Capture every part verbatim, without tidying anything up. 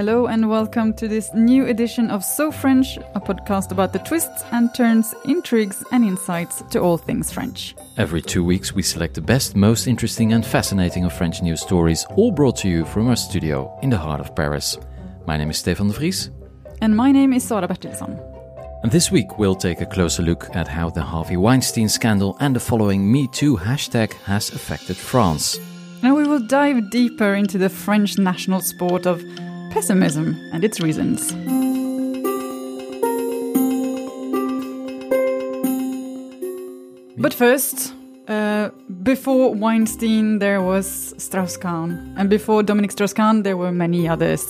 Hello and welcome to this new edition of So French, a podcast about the twists and turns, intrigues and insights to all things French. Every two weeks we select the best, most interesting and fascinating of French news stories, all brought to you from our studio in the heart of Paris. My name is Stefan de Vries. And my name is Sara Bertilsson. And this week we'll take a closer look at how the Harvey Weinstein scandal and the following Me Too hashtag has affected France. And we will dive deeper into the French national sport of pessimism and its reasons. But first, uh, before Weinstein there was Strauss-Kahn, and before Dominique Strauss-Kahn there were many others.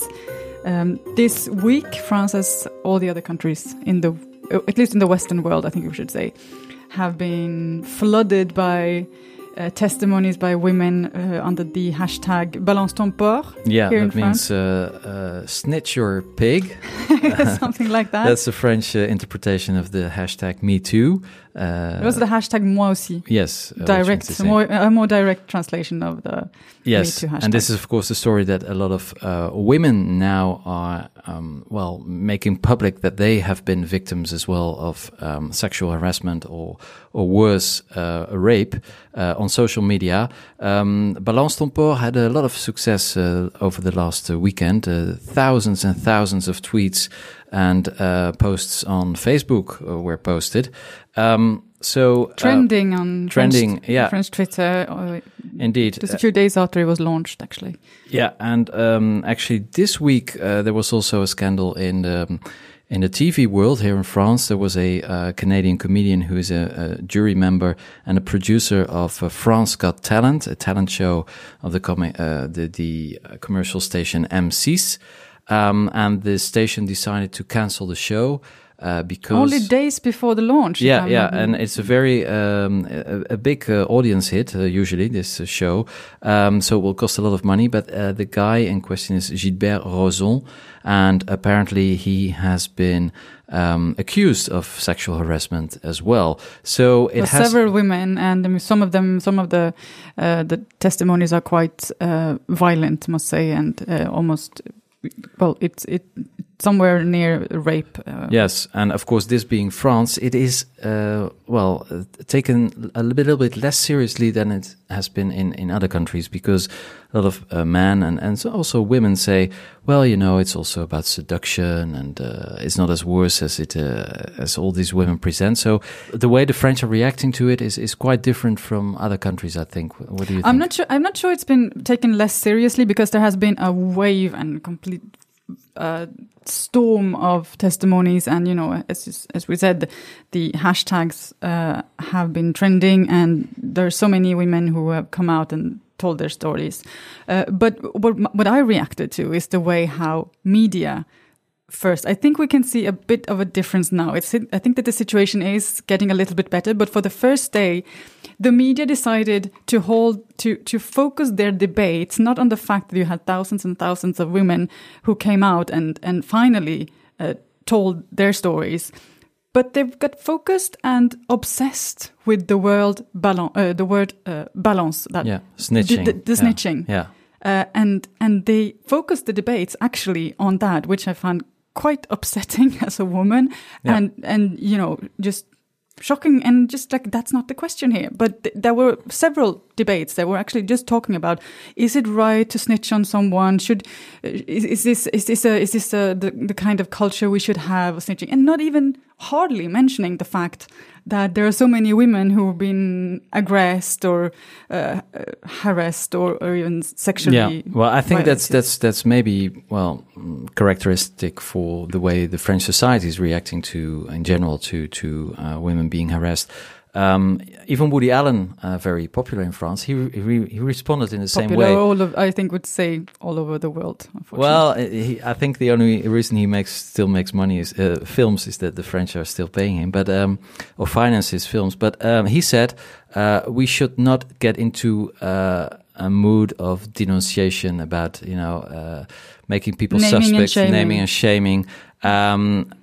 Um, this week, France, as all the other countries in the, at least in the Western world, I think we should say, have been flooded by uh, testimonies by women uh, under the hashtag Balance ton porc. Yeah, here that in means France. uh, uh, snitch your pig. Something like that. That's the French uh, interpretation of the hashtag Me Too. Uh, It was the hashtag moi aussi. Yes. Uh, Direct, more, a more direct translation of the yes, Me Too hashtag. And this is, of course, a story that a lot of uh, women now are, um, well, making public that they have been victims as well of um, sexual harassment or, or worse, uh, rape uh, on social media. Um, Balance ton porc had a lot of success uh, over the last uh, weekend. Uh, thousands and thousands of tweets and uh, posts on Facebook uh, were posted. Um, so uh, trending on trending, French, yeah, French Twitter. Uh, indeed, just a few days after it was launched, actually. Yeah, and um, actually, this week uh, there was also a scandal in the in the T V world here in France. There was a uh, Canadian comedian who is a, a jury member and a producer of uh, France Got Talent, a talent show of the com- uh, the, the uh, commercial station M six. Um, and the station decided to cancel the show uh, because only days before the launch. Yeah, yeah, and it's a very um, a, a big uh, audience hit. Uh, usually, this uh, show, um, so it will cost a lot of money. But uh, the guy in question is Gilbert Rozon, and apparently he has been um, accused of sexual harassment as well. So it well, has several women, and um, some of them, some of the uh, the testimonies are quite uh, violent, I must say, and uh, almost. Well, it's it somewhere near rape. Uh. Yes, and of course, this being France, it is uh, well uh, taken a little bit less seriously than it has been in, in other countries, because a lot of uh, men and and so also women say, well, you know, it's also about seduction, and uh, it's not as worse as it uh, as all these women present. So the way the French are reacting to it is is quite different from other countries, I think. What do you think? I'm not sure. I'm not sure it's been taken less seriously, because there has been a wave and complete uh, storm of testimonies, and you know, as as we said, the hashtags uh, have been trending, and there are so many women who have come out and told their stories. Uh, but what what I reacted to is the way how media. First, I think we can see a bit of a difference now. It's, I think that the situation is getting a little bit better, but for the first day, the media decided to hold, to, to focus their debates, not on the fact that you had thousands and thousands of women who came out and, and finally uh, told their stories, but they've got focused and obsessed with the word balance, uh, the word uh, balance. That yeah, snitching. The, the, the yeah. snitching. Yeah. Uh, and, and they focused the debates actually on that, which I found quite upsetting as a woman, yeah. and and you know, just shocking, and just like that's not the question here. But th- there were several debates that were actually just talking about: is it right to snitch on someone? Should uh, is, is this is this a, is this a, the the kind of culture we should have of snitching? And not even hardly mentioning the fact that there are so many women who have been aggressed or uh, harassed or, or even sexually. Yeah, well, I think violated. that's that's that's maybe well characteristic for the way the French society is reacting to, in general, to to uh, women being harassed. Um, even Woody Allen, uh, very popular in France, he he, he responded in the popular same way. All of, I think, would say all over the world. Well, he, I think the only reason he makes still makes money is uh, films is that the French are still paying him, but um, or finance his films. But um, he said uh, we should not get into uh, a mood of denunciation about you know uh, making people naming suspects, and naming and shaming. Um,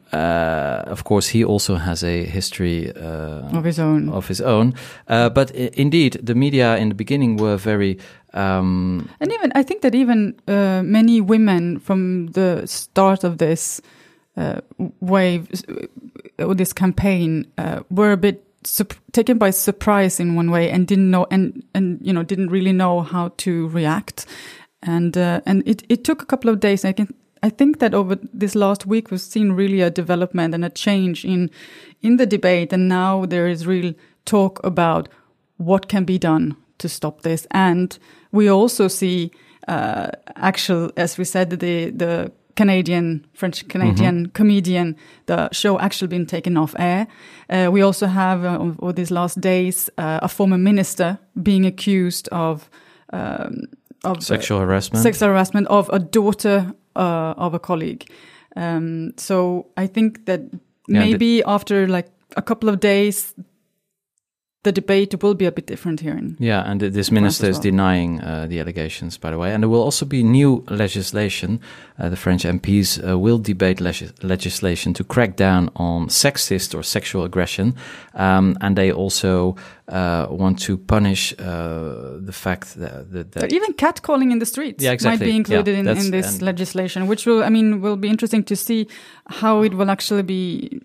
uh, of course, he also has a history uh, of his own. Of his own, uh, but I- indeed, the media in the beginning were very. Um, and even I think that even uh, many women from the start of this uh, wave or this campaign uh, were a bit sup- taken by surprise in one way and didn't know and and you know didn't really know how to react, and uh, and it it took a couple of days. I can. I think that over this last week we've seen really a development and a change in in the debate, and now there is real talk about what can be done to stop this. And we also see uh, actual, as we said, the the Canadian, French Canadian mm-hmm. comedian, the show actually been taken off air. Uh, we also have uh, over these last days uh, a former minister being accused of um, of sexual uh, harassment, sexual harassment of a daughter uh, of a colleague. Um, so I think that yeah, maybe after like a couple of days, the debate will be a bit different here. In yeah, and this minister is well. denying uh, the allegations, by the way. And there will also be new legislation. Uh, the French M Ps uh, will debate legis- legislation to crack down on sexist or sexual aggression. Um, and they also uh, want to punish uh, the fact that... that, that even catcalling in the streets yeah, exactly. might be included yeah, in, in this legislation, which will, I mean, will be interesting to see how it will actually be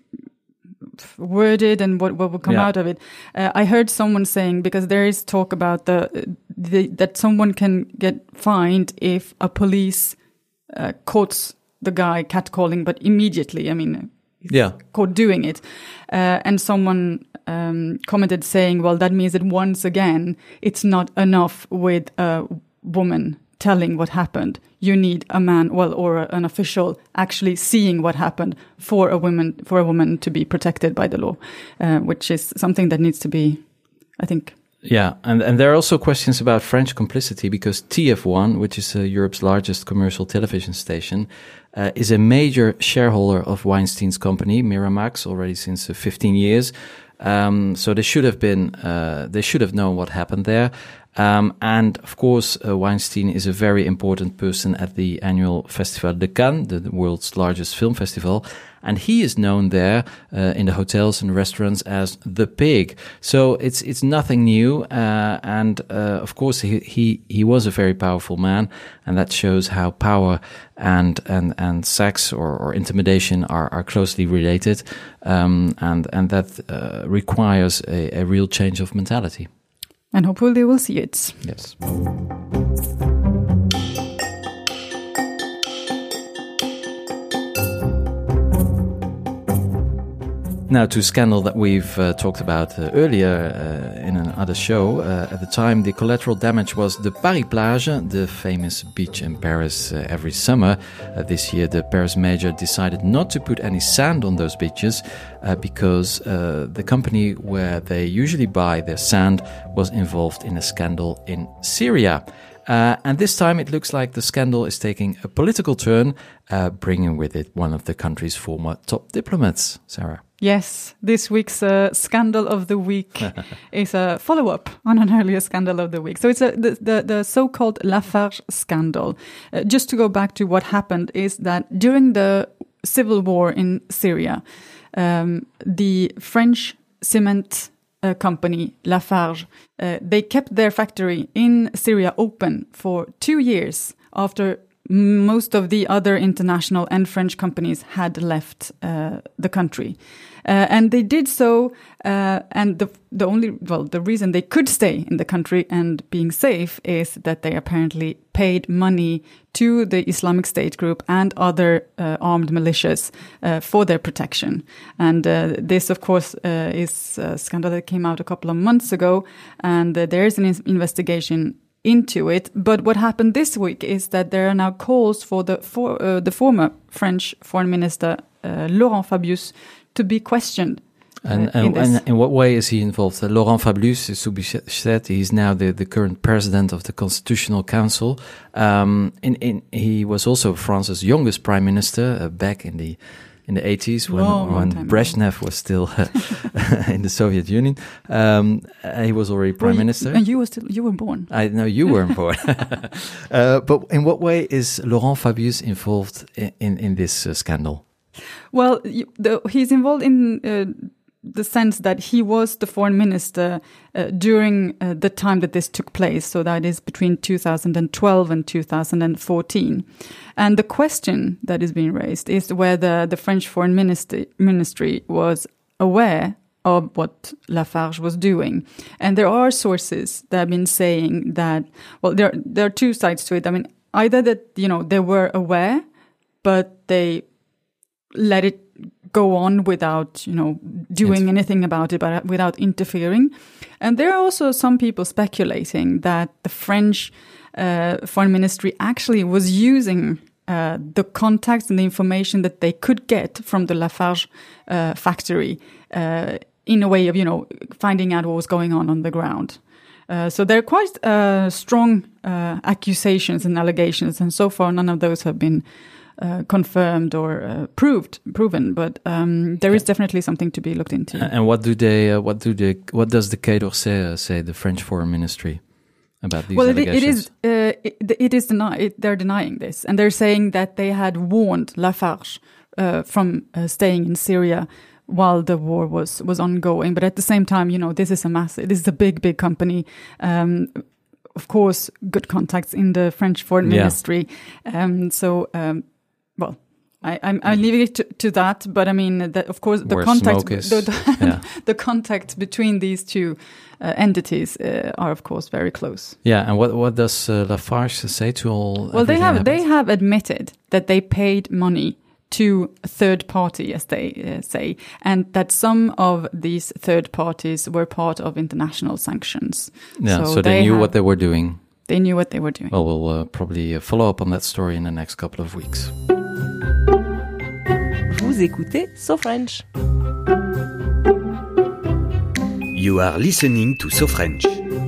worded and what, what will come yeah. out of it. Uh, I heard someone saying, because there is talk about the, the that someone can get fined if a police uh, caught the guy catcalling, but immediately, I mean, yeah. caught doing it. Uh, and someone um, commented saying, well, that means that once again, it's not enough with a woman telling what happened. You need a man, well, or a, an official actually seeing what happened for a woman, for a woman to be protected by the law, uh, which is something that needs to be, I think. Yeah, and, and there are also questions about French complicity, because T F one, which is uh, Europe's largest commercial television station, uh, is a major shareholder of Weinstein's company, Miramax, already since uh, fifteen years. Um, so they should have been, uh, they should have known what happened there. Um, and of course, uh, Weinstein is a very important person at the annual Festival de Cannes, the, the world's largest film festival. And he is known there, uh, in the hotels and restaurants as the pig. So it's, it's nothing new. Uh, and, uh, of course, he, he, he was a very powerful man. And that shows how power and, and, and sex or, or intimidation are, are closely related. Um, and, and that, uh, requires a, a real change of mentality. And hopefully they will see it. Yes. Now to a scandal that we've uh, talked about uh, earlier uh, in another show. Uh, at the time, the collateral damage was the Paris Plage, the famous beach in Paris uh, every summer. Uh, this year, the Paris Major decided not to put any sand on those beaches uh, because uh, the company where they usually buy their sand was involved in a scandal in Syria. Uh, and this time it looks like the scandal is taking a political turn, uh, bringing with it one of the country's former top diplomats. Sarah. Yes, this week's uh, Scandal of the Week is a follow-up on an earlier Scandal of the Week. So it's a, the, the, the so-called Lafarge scandal. Uh, just to go back to what happened is that during the civil war in Syria, um, the French cement uh, company Lafarge, uh, they kept their factory in Syria open for two years after most of the other international and French companies had left uh, the country. Uh, and they did so, uh, and the the only, well, the reason they could stay in the country and being safe is that they apparently paid money to the Islamic State group and other uh, armed militias uh, for their protection. And uh, this, of course, uh, is a scandal that came out a couple of months ago, and uh, there is an investigation into it. But what happened this week is that there are now calls for the for, uh, the former French foreign minister uh, Laurent Fabius to be questioned. Uh, and, and, in and in what way is he involved? Uh, Laurent Fabius, is to be said, he's now the, the current president of the Constitutional Council. Um, in, in, he was also France's youngest prime minister uh, back in the in the eighties when, long, when long Brezhnev ago. was still uh, in the Soviet Union. Um, uh, he was already prime well, minister. And you were still you were born. I know you weren't born. uh, but in what way is Laurent Fabius involved in in, in this uh, scandal? Well, you, the, he's involved in uh, the sense that he was the foreign minister uh, during uh, the time that this took place. So that is between two thousand twelve and two thousand fourteen. And the question that is being raised is whether the French foreign ministry, ministry was aware of what Lafarge was doing. And there are sources that have been saying that, well, there, there are two sides to it. I mean, either that, you know, they were aware, but they let it go on without, you know, doing anything about it, but without interfering. And there are also some people speculating that the French uh, foreign ministry actually was using uh, the contacts and the information that they could get from the Lafarge uh, factory uh, in a way of, you know, finding out what was going on on the ground. Uh, so there are quite uh, strong uh, accusations and allegations, and so far none of those have been Uh, confirmed or uh, proved, proven, but um, there is definitely something to be looked into. And what do they? Uh, what do they? What does the Quai d'Orsay uh, say? The French Foreign Ministry about these well, allegations? Well, it is. Uh, it, it is deni- it, they're denying this, and they're saying that they had warned Lafarge uh, from uh, staying in Syria while the war was was ongoing. But at the same time, you know, this is a massive. This is a big, big company. Um, of course, good contacts in the French Foreign yeah. Ministry. Um, so. Um, Well, I, I'm, I'm leaving it to, to that, but I mean, that, of course, the Where contact, is, the, the, yeah. the contact between these two uh, entities uh, are, of course, very close. Yeah, and what what does uh, Lafarge say to all? Well, they have happened? they have admitted that they paid money to a third party, as they uh, say, and that some of these third parties were part of international sanctions. Yeah, so, so they, they knew have, what they were doing. They knew what they were doing. Well, we'll uh, probably uh, follow up on that story in the next couple of weeks. Vous écoutez So French. You are listening to So French.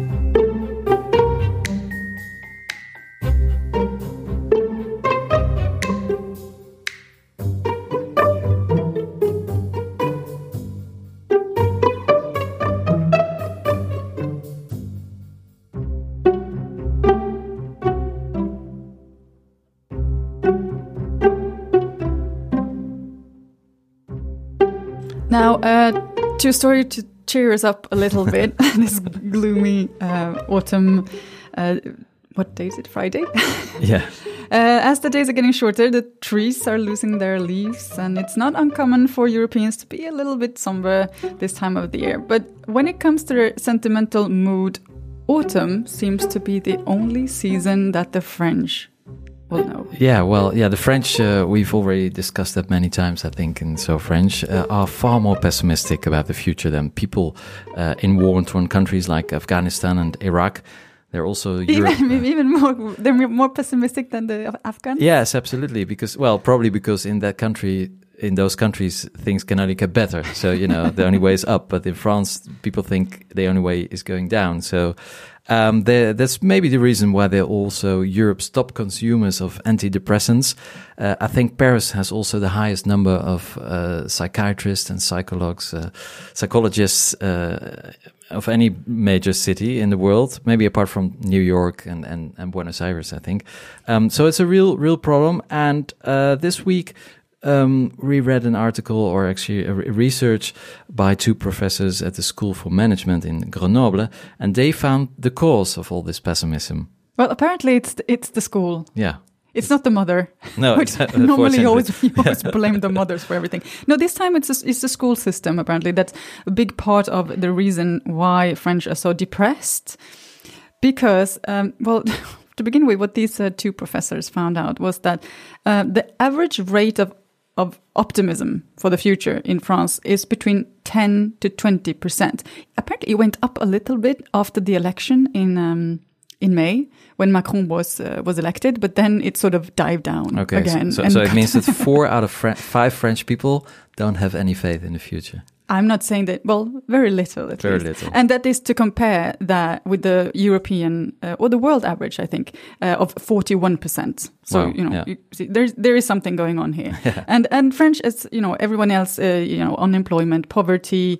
Now, uh, to a story to cheer us up a little bit, this gloomy uh, autumn, uh, what day is it, Friday? Yeah. Uh, as the days are getting shorter, the trees are losing their leaves, and it's not uncommon for Europeans to be a little bit somber this time of the year. But when it comes to their sentimental mood, autumn seems to be the only season that the French will know. Yeah, well, yeah, the French, uh, we've already discussed that many times, I think, in So French, uh, are far more pessimistic about the future than people uh, in war-torn countries like Afghanistan and Iraq. They're also Europe- even, even more, they're more pessimistic than the Afghans? Yes, absolutely, because, well, probably because in that country, in those countries, things can only get better. So, you know, the only way is up, but in France, people think the only way is going down. So, Um, that's maybe the reason why they're also Europe's top consumers of antidepressants. Uh, I think Paris has also the highest number of uh, psychiatrists and psychologues, uh, psychologists uh, of any major city in the world, maybe apart from New York and, and, and Buenos Aires, I think. Um, so it's a real, real problem. And uh, this week, Um, we read an article, or actually a research by two professors at the School for Management in Grenoble, and they found the cause of all this pessimism. Well, apparently it's the, it's the school. Yeah. It's not the mother. No, which normally always, you always blame the mothers for everything. No, this time it's a, it's the school system, apparently. That's a big part of the reason why French are so depressed. Because, um, well, to begin with, what these uh, two professors found out was that uh, the average rate of of optimism for the future in France is between ten to twenty percent. Apparently it went up a little bit after the election in um, in May when Macron was uh, was elected, but then it sort of dived down okay, again. So, so, so it means that four out of Fre- five French people don't have any faith in the future. I'm not saying that, well, very little at very least. Little. And that is to compare that with the European, uh, or the world average, I think, uh, of forty-one percent. So, wow, you know, yeah. you see, there's, there is something going on here. Yeah. And, and French, as, you know, everyone else, uh, you know, unemployment, poverty,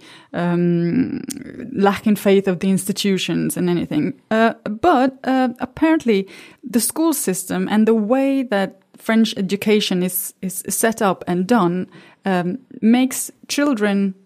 um, lack in faith of the institutions and anything. Uh, but, uh, apparently the school system and the way that French education is is set up and done um, makes children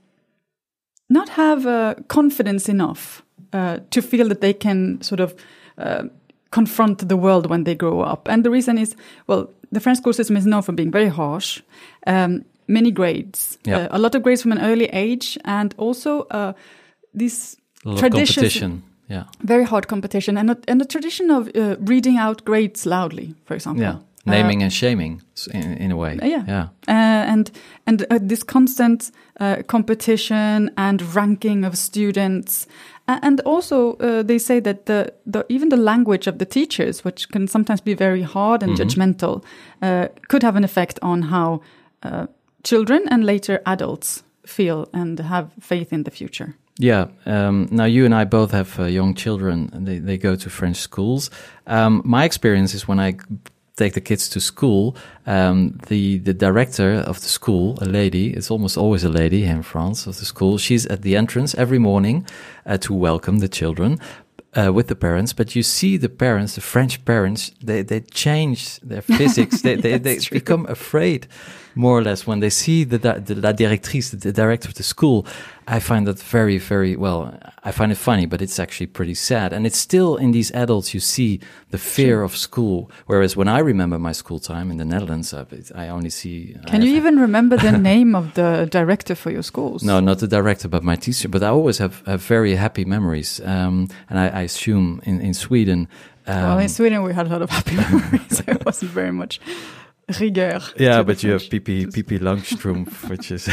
not have uh, confidence enough uh, to feel that they can sort of uh, confront the world when they grow up. And the reason is, well, the French school system is known for being very harsh, um, many grades, Yeah. uh, a lot of grades from an early age, and also uh, these A lot of traditions, competition. Yeah. very hard competition, and a, and a tradition of uh, reading out grades loudly, for example. Yeah. Naming and shaming s- in, in a way. Yeah. Yeah. Uh, and and uh, this constant uh, competition and ranking of students, uh, and also uh, they say that the, the even the language of the teachers, which can sometimes be very hard and Mhm. judgmental, uh, could have an effect on how uh, children and later adults feel and have faith in the future. Yeah. Um, now, you and I both have uh, young children, and they, they go to French schools. Um, my experience is when I take the kids to school, um, the, the director of the school, a lady, it's almost always a lady in France of the school, she's at the entrance every morning uh, to welcome the children. Uh, with the parents, but you see the parents, the French parents, they, they change their physics. They they, Yeah, they it's true. become afraid, more or less, when they see the, di- the la directrice, the director of the school. I find that very, very, well, I find it funny, but it's actually pretty sad. And it's still in these adults, you see the fear Sure. of school. Whereas when I remember my school time in the Netherlands, I, I only see... Can I you have- even remember the name of the director for your schools? No, not the director, but my teacher. But I always have, have very happy memories. Um, and I, I assume in, in Sweden... Um, Well, in Sweden we had a lot of happy memories. It wasn't very much rigueur. yeah, to the but you have French. Pipi Pipi Langstrumpf, which is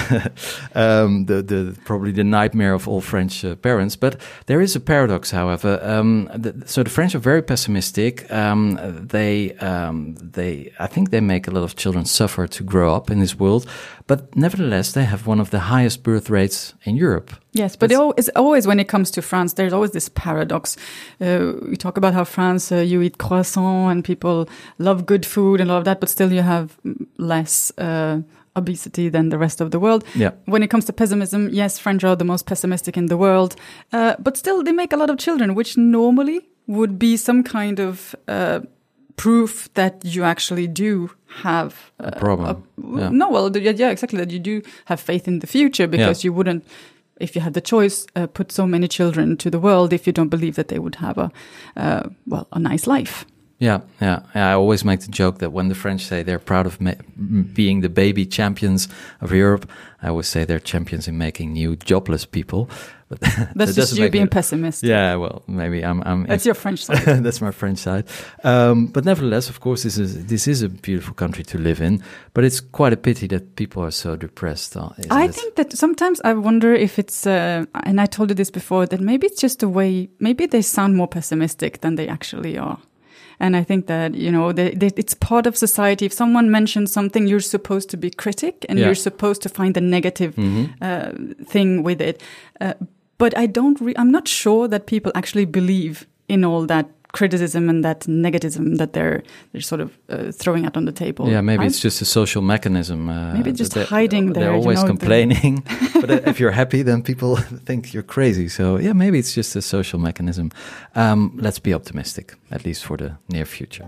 um, the the probably the nightmare of all French uh, parents. But there is a paradox, however. Um, the, so the French are very pessimistic. Um, they um, they I think they make a lot of children suffer to grow up in this world. But nevertheless, they have one of the highest birth rates in Europe. Yes, but That's- it al- it's always when it comes to France, there's always this paradox. Uh, we talk about how France, uh, you eat croissant and people love good food and all of that, but still you have mm, less uh, obesity than the rest of the world. Yeah. When it comes to pessimism, yes, French are the most pessimistic in the world, uh, but still they make a lot of children, which normally would be some kind of uh, proof that you actually do have uh, A problem. a- Yeah. No, well, yeah, yeah, exactly, that you do have faith in the future, because you wouldn't, if you had the choice, uh, put so many children to the world if you don't believe that they would have a, uh, well, a nice life. Yeah, yeah, yeah. I always make the joke that when the French say they're proud of ma- m- being the baby champions of Europe, I always say they're champions in making new jobless people. But that That's just doesn't you make being me- pessimistic. Yeah, well, maybe I'm. I'm That's your French side. That's my French side. Um, but nevertheless, of course, this is this is a beautiful country to live in. But it's quite a pity that people are so depressed. Uh, isn't I it? think that sometimes I wonder if it's, uh, and I told you this before, that maybe it's just a way, maybe they sound more pessimistic than they actually are. And I think that, you know, they, they, it's part of society. If someone mentions something, you're supposed to be critic and Yeah. you're supposed to find the negative Mhm. uh, thing with it. Uh, but I don't, re- I'm not sure that people actually believe in all that criticism and that negativism that they're they're sort of uh, throwing out on the table. Yeah, maybe I- it's just a social mechanism. Uh, Maybe it's just they're- hiding there, They're you always know, the- complaining, but if you're happy, then people think you're crazy. So yeah, maybe it's just a social mechanism. Um, let's be optimistic, at least for the near future.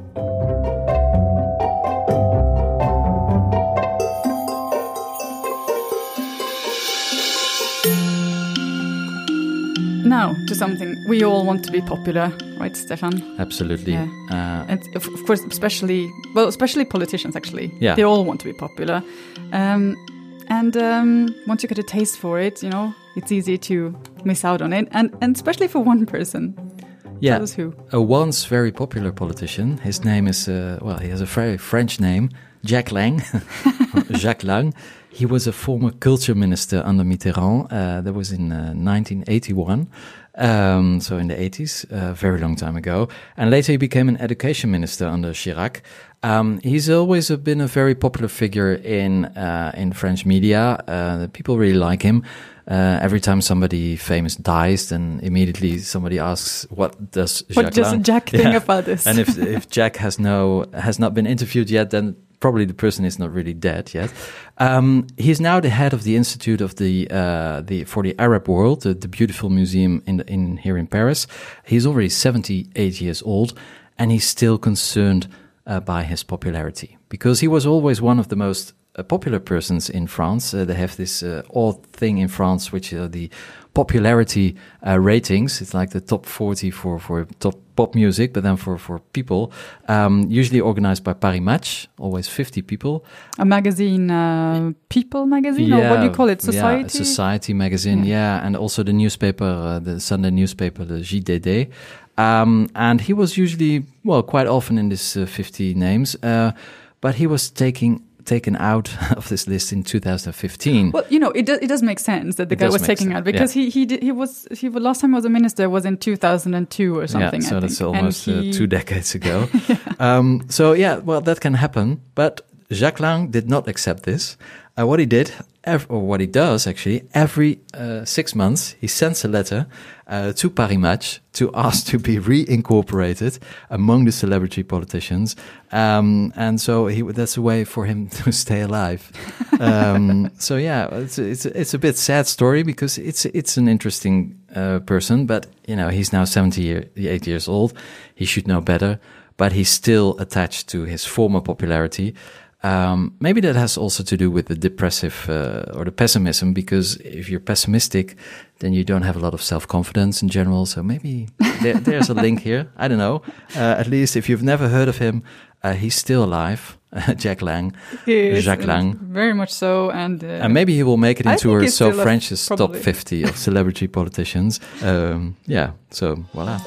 Now to something we all want to be popular, right, Stefan? Absolutely. Yeah. Uh, And of of course, especially well, especially politicians. Actually, Yeah. they all want to be popular. Um, and um, once you get a taste for it, you know, it's easy to miss out on it. And and especially for one person. yeah. Tell us who. A once very popular politician. His name is, uh, well, he has a very French name, Jack Lang, Jacques Lang. He was a former culture minister under Mitterrand. Uh, that was in uh, nineteen eighty-one, um, so in the eighties, a very long time ago. And later he became an education minister under Chirac. Um, he's always uh, been a very popular figure in uh, in French media. Uh, people really like him. Uh, every time somebody famous dies, then immediately somebody asks, "What does Jacques What does Lang?" Jack think Yeah. about this? And if if Jack has no has not been interviewed yet, then probably the person is not really dead yet. Um, he's now the head of the Institute of the uh, the for the Arab World, the, the beautiful museum in, the, in here in Paris. He's already seventy-eight years old, and he's still concerned uh, by his popularity. because he was always one of the most uh, popular persons in France. Uh, they have this uh, odd thing in France, which are the popularity uh, ratings. It's like the top forty for, for top pop music, but then for, for people, um, usually organized by Paris Match, always fifty people. A magazine, uh, People magazine, yeah, or what do you call it? Society? Yeah, Society magazine, yeah. yeah. And also the newspaper, uh, the Sunday newspaper, the J D D. Um, and he was usually, well, quite often in this uh, fifty names, uh, but he was taking taken out of this list in two thousand fifteen. Well, you know, it does, it does make sense that the it guy was taken sense. out because yeah. he he did, he was he last time he was a minister was in two thousand two or something. Yeah, so I that's think. almost he, uh, two decades ago. yeah. um, so yeah, well, that can happen. But Jacques Lang did not accept this. Uh, what he did, ev- or what he does actually, every uh, six months he sends a letter uh, to Paris Match to ask to be reincorporated among the celebrity politicians, um, and so he that's a way for him to stay alive. um, so yeah, it's it's it's a bit sad story because it's it's an interesting uh, person, but you know he's now seventy-eight years old. He should know better, but he's still attached to his former popularity. Um, maybe that has also to do with the depressive uh, or the pessimism, because if you're pessimistic, then you don't have a lot of self-confidence in general. So maybe there, there's a link here. I don't know. Uh, at least if you've never heard of him, uh, he's still alive. Jack Lang, is, Jacques Lang, very much so, and uh, and maybe he will make it into our So French's a, top fifty of celebrity politicians. Um, yeah. So voila.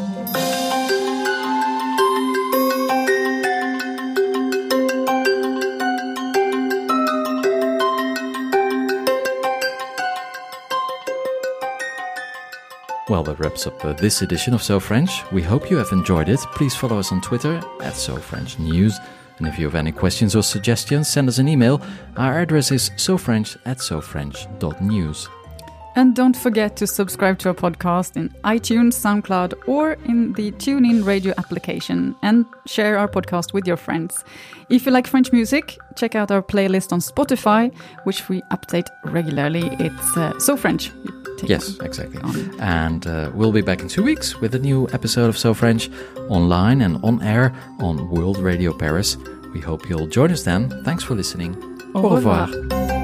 Well, that wraps up uh, this edition of So French. We hope you have enjoyed it. Please follow us on Twitter at So French News. And if you have any questions or suggestions, send us an email. Our address is sofrench at sofrench dot news. And don't forget to subscribe to our podcast in iTunes, SoundCloud, or in the TuneIn radio application, and share our podcast with your friends. If you like French music, check out our playlist on Spotify, which we update regularly. It's uh, So French. Yes, exactly. On. And uh, we'll be back in two weeks with a new episode of So French, online and on air on World Radio Paris. We hope you'll join us then. Thanks for listening. Au revoir. Au revoir.